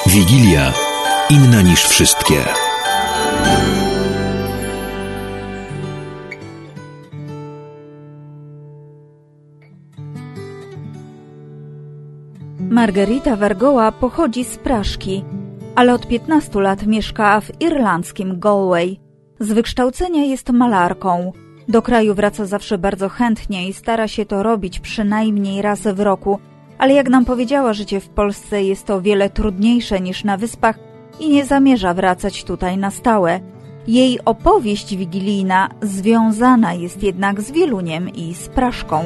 Wigilia inna niż wszystkie. Margarita Vergoła pochodzi z Praszki, ale od 15 lat mieszka w irlandzkim Galway. Z wykształcenia jest malarką. Do kraju wraca zawsze bardzo chętnie i stara się to robić przynajmniej raz w roku, ale jak nam powiedziała, życie w Polsce jest o wiele trudniejsze niż na Wyspach i nie zamierza wracać tutaj na stałe. Jej opowieść wigilijna związana jest jednak z Wieluniem i z Praszką.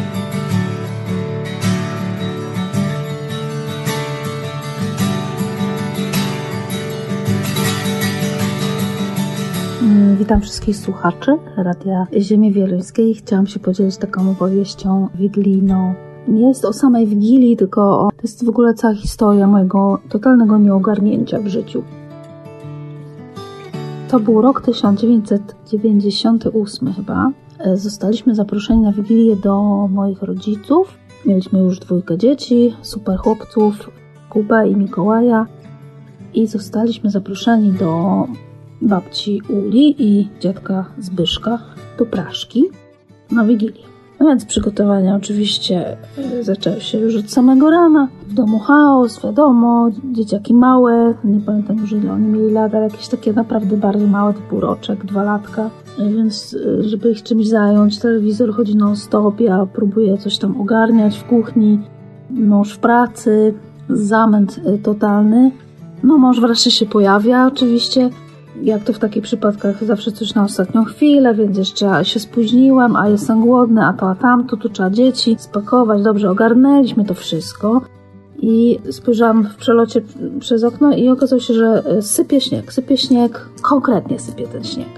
Witam wszystkich słuchaczy Radia Ziemi Wieluńskiej. Chciałam się podzielić taką opowieścią wigilijną. Nie jest o samej Wigilii, tylko to jest w ogóle cała historia mojego totalnego nieogarnięcia w życiu. To był rok 1998 chyba. Zostaliśmy zaproszeni na Wigilię do moich rodziców. Mieliśmy już 2 dzieci, super chłopców, Kubę i Mikołaja. I zostaliśmy zaproszeni do babci Uli i dziadka Zbyszka do Praszki na Wigilię. No więc przygotowania oczywiście zaczęły się już od samego rana. W domu chaos, wiadomo, dzieciaki małe, nie pamiętam już ile oni mieli lat, ale jakieś takie naprawdę bardzo małe, typu roczek, 2 latka. Więc żeby ich czymś zająć, telewizor chodzi non stop, ja próbuję coś tam ogarniać w kuchni, mąż w pracy, zamęt totalny. No mąż wreszcie się pojawia oczywiście. Jak to w takich przypadkach zawsze coś na ostatnią chwilę, więc jeszcze się spóźniłam, a jestem głodny, a to, a tamto, tu trzeba dzieci spakować. Dobrze, ogarnęliśmy to wszystko i spojrzałam w przelocie przez okno i okazało się, że sypie śnieg, konkretnie sypie ten śnieg.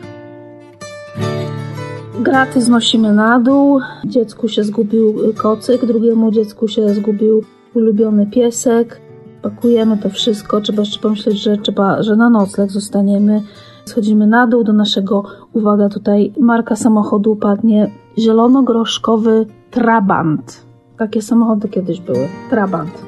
Graty znosimy na dół, dziecku się zgubił kocyk, drugiemu dziecku się zgubił ulubiony piesek. Pakujemy to wszystko, trzeba jeszcze pomyśleć, że na nocleg zostaniemy. Schodzimy na dół do naszego, uwaga tutaj, marka samochodu padnie, zielonogroszkowy Trabant. Takie samochody kiedyś były, Trabant.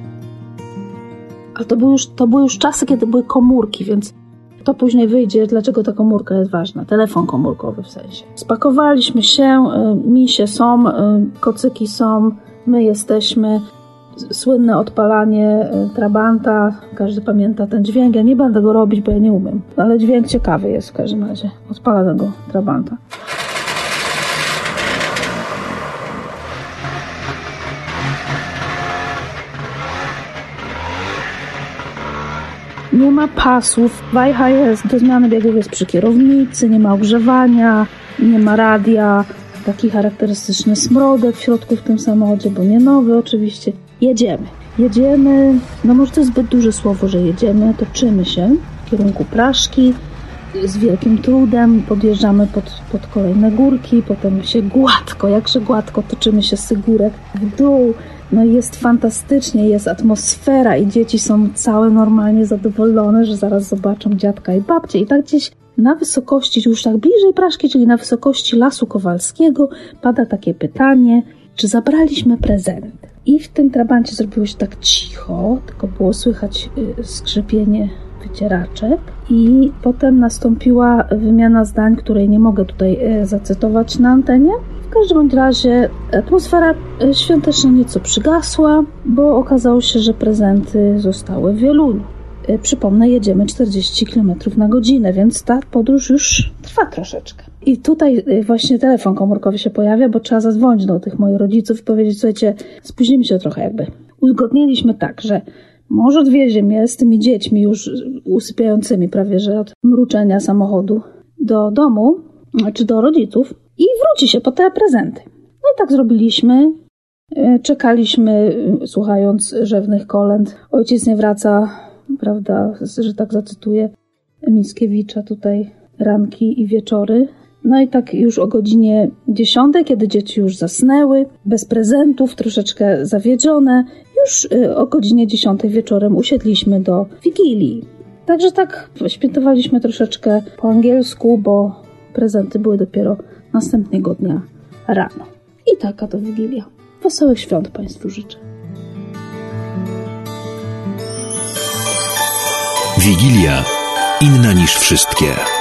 A to były już czasy, kiedy były komórki, więc to później wyjdzie, dlaczego ta komórka jest ważna. Telefon komórkowy w sensie. Spakowaliśmy się, misie są, kocyki są, my jesteśmy. Słynne odpalanie Trabanta, każdy pamięta ten dźwięk, ja nie będę go robić, bo ja nie umiem, ale dźwięk ciekawy jest w każdym razie, odpalanego Trabanta. Nie ma pasów, wajcha jest, do zmiany biegów jest przy kierownicy, nie ma ogrzewania, nie ma radia, taki charakterystyczny smrodek w środku w tym samochodzie, bo nie nowy oczywiście. Jedziemy, no może to jest zbyt duże słowo, że jedziemy, toczymy się w kierunku Praszki, z wielkim trudem podjeżdżamy pod kolejne górki, potem się jakże gładko toczymy się z tych górek w dół, no i jest fantastycznie, jest atmosfera i dzieci są całe normalnie zadowolone, że zaraz zobaczą dziadka i babcię i tak gdzieś na wysokości, już tak bliżej Praszki, czyli na wysokości Lasu Kowalskiego pada takie pytanie, czy zabraliśmy prezenty? I w tym Trabancie zrobiło się tak cicho, tylko było słychać skrzypienie wycieraczek i potem nastąpiła wymiana zdań, której nie mogę tutaj zacytować na antenie. W każdym razie atmosfera świąteczna nieco przygasła, bo okazało się, że prezenty zostały w Wieluniu. Przypomnę, jedziemy 40 km na godzinę, więc ta podróż już trwa troszeczkę. I tutaj właśnie telefon komórkowy się pojawia, bo trzeba zadzwonić do tych moich rodziców i powiedzieć, słuchajcie, spóźnimy się trochę jakby. Uzgodniliśmy tak, że może odwiezie mnie z tymi dziećmi już usypiającymi prawie, że od mruczenia samochodu do domu, czy do rodziców i wróci się po te prezenty. No i tak zrobiliśmy. Czekaliśmy, słuchając rzewnych kolęd. Ojciec nie wraca, prawda, że tak zacytuję Mickiewicza tutaj, ranki i wieczory. No i tak już o godzinie 10, kiedy dzieci już zasnęły, bez prezentów, troszeczkę zawiedzione, już o godzinie 10 wieczorem usiedliśmy do Wigilii. Także tak świętowaliśmy troszeczkę po angielsku, bo prezenty były dopiero następnego dnia rano. I taka to Wigilia. Wesołych świąt Państwu życzę. Wigilia inna niż wszystkie.